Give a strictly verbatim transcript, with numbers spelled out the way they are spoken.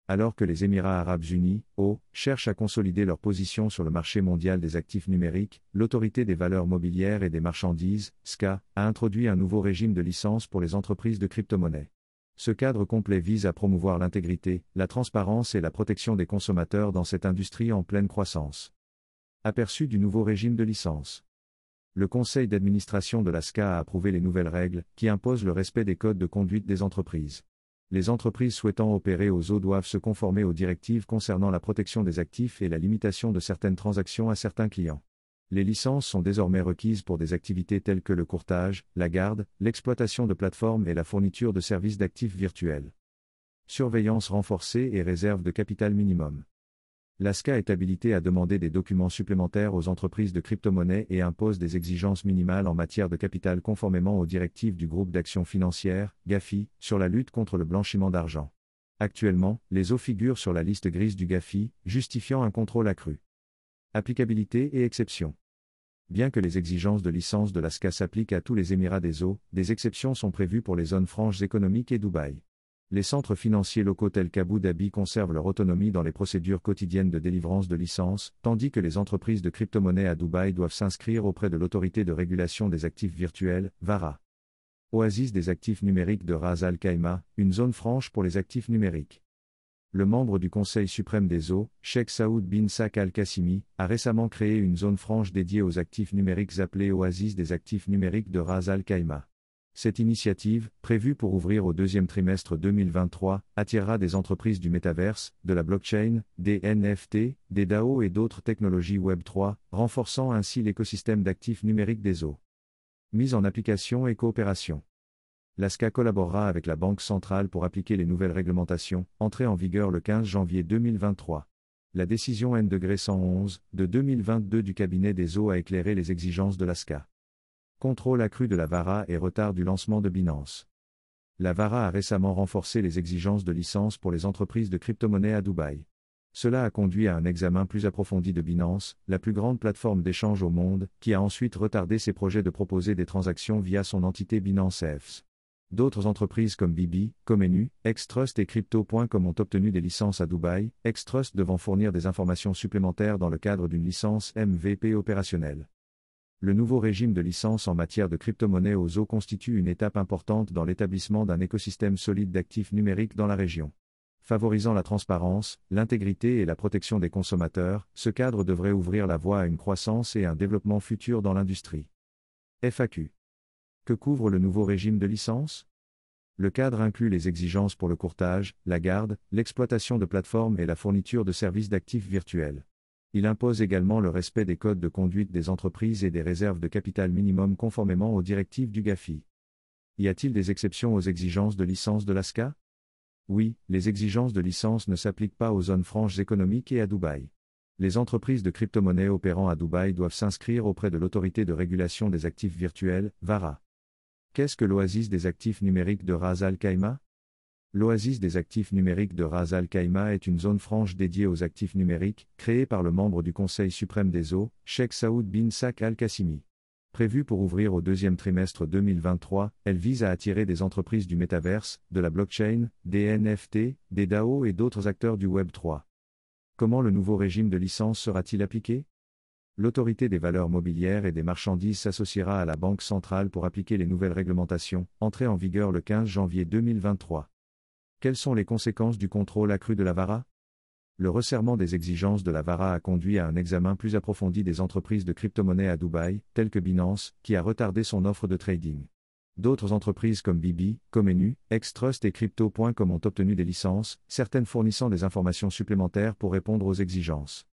Alors que les Émirats arabes unis, O, cherchent à consolider leur position sur le marché mondial des actifs numériques, l'Autorité des valeurs mobilières et des marchandises, S C A, a introduit un nouveau régime de licence pour les entreprises de crypto-monnaies. Ce cadre complet vise à promouvoir l'intégrité, la transparence et la protection des consommateurs dans cette industrie en pleine croissance. Aperçu du nouveau régime de licence. Le conseil d'administration de la S C A a approuvé les nouvelles règles, qui imposent le respect des codes de conduite des entreprises. Les entreprises souhaitant opérer aux O doivent se conformer aux directives concernant la protection des actifs et la limitation de certaines transactions à certains clients. Les licences sont désormais requises pour des activités telles que le courtage, la garde, l'exploitation de plateformes et la fourniture de services d'actifs virtuels. Surveillance renforcée et réserve de capital minimum. La S C A est habilitée à demander des documents supplémentaires aux entreprises de crypto-monnaies et impose des exigences minimales en matière de capital conformément aux directives du groupe d'action financière, GAFI, sur la lutte contre le blanchiment d'argent. Actuellement, les O figurent sur la liste grise du GAFI, justifiant un contrôle accru. Applicabilité et exceptions. Bien que les exigences de licence de la S C A s'appliquent à tous les Émirats des O, des exceptions sont prévues pour les zones franches économiques et Dubaï. Les centres financiers locaux tels qu'Abu Dhabi conservent leur autonomie dans les procédures quotidiennes de délivrance de licences, tandis que les entreprises de crypto-monnaies à Dubaï doivent s'inscrire auprès de l'autorité de régulation des actifs virtuels, VARA. Oasis des actifs numériques de Ras Al Khaimah, une zone franche pour les actifs numériques. Le membre du Conseil suprême des O, Sheikh Saoud bin Sak Al-Qassimi, a récemment créé une zone franche dédiée aux actifs numériques appelée Oasis des actifs numériques de Ras Al Khaimah. Cette initiative, prévue pour ouvrir au deuxième trimestre deux mille vingt-trois, attirera des entreprises du métaverse, de la blockchain, des N F T, des D A O et d'autres technologies Web trois, renforçant ainsi l'écosystème d'actifs numériques des O. Mise en application et coopération. La S C A collaborera avec la Banque centrale pour appliquer les nouvelles réglementations, entrées en vigueur le quinze janvier deux mille vingt-trois. La décision N cent onze, de deux mille vingt-deux du cabinet des O a éclairé les exigences de la S C A. Contrôle accru de la VARA et retard du lancement de Binance. La VARA a récemment renforcé les exigences de licence pour les entreprises de crypto-monnaies à Dubaï. Cela a conduit à un examen plus approfondi de Binance, la plus grande plateforme d'échange au monde, qui a ensuite retardé ses projets de proposer des transactions via son entité Binance F S. D'autres entreprises comme Bibi, Comenu, Xtrust et Crypto point com ont obtenu des licences à Dubaï, Xtrust devant fournir des informations supplémentaires dans le cadre d'une licence M V P opérationnelle. Le nouveau régime de licence en matière de crypto-monnaie aux O constitue une étape importante dans l'établissement d'un écosystème solide d'actifs numériques dans la région. Favorisant la transparence, l'intégrité et la protection des consommateurs, ce cadre devrait ouvrir la voie à une croissance et un développement futur dans l'industrie. F A Q. Que couvre le nouveau régime de licence ? Le cadre inclut les exigences pour le courtage, la garde, l'exploitation de plateformes et la fourniture de services d'actifs virtuels. Il impose également le respect des codes de conduite des entreprises et des réserves de capital minimum conformément aux directives du GAFI. Y a-t-il des exceptions aux exigences de licence de la S C A ? Oui, les exigences de licence ne s'appliquent pas aux zones franches économiques et à Dubaï. Les entreprises de crypto-monnaies opérant à Dubaï doivent s'inscrire auprès de l'autorité de régulation des actifs virtuels, VARA. Qu'est-ce que l'Oasis des actifs numériques de Ras Al Khaimah ? L'Oasis des actifs numériques de Ras Al Khaimah est une zone franche dédiée aux actifs numériques, créée par le membre du Conseil suprême des O, Sheikh Saoud bin Sak Al-Qassimi. Prévue pour ouvrir au deuxième trimestre deux mille vingt-trois, elle vise à attirer des entreprises du métaverse, de la blockchain, des N F T, des D A O et d'autres acteurs du Web trois. Comment le nouveau régime de licence sera-t-il appliqué ? L'Autorité des valeurs mobilières et des marchandises s'associera à la Banque centrale pour appliquer les nouvelles réglementations, entrées en vigueur le quinze janvier deux mille vingt-trois. Quelles sont les conséquences du contrôle accru de la VARA ? Le resserrement des exigences de la VARA a conduit à un examen plus approfondi des entreprises de crypto-monnaies à Dubaï, telles que Binance, qui a retardé son offre de trading. D'autres entreprises comme Bibi, Comenu, Xtrust et Crypto point com ont obtenu des licences, certaines fournissant des informations supplémentaires pour répondre aux exigences.